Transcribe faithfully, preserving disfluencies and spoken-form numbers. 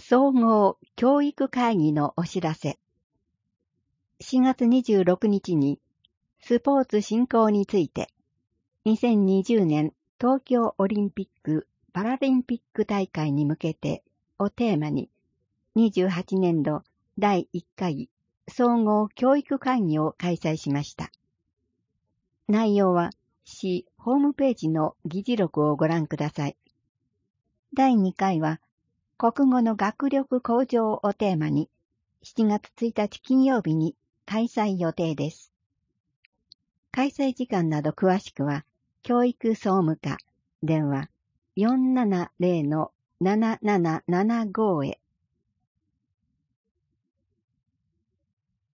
総合教育会議のお知らせ。しがつにじゅうろくにちにスポーツ振興についてにせんにじゅうねん東京オリンピック・パラリンピック大会に向けてをテーマににじゅうはちねんどだいいっかい総合教育会議を開催しました。内容は市ホームページの議事録をご覧ください。だいにかいは国語の学力向上をテーマにしちがつついたち金曜日に開催予定です。開催時間など詳しくは教育総務課電話 よんななゼロのなななななご へ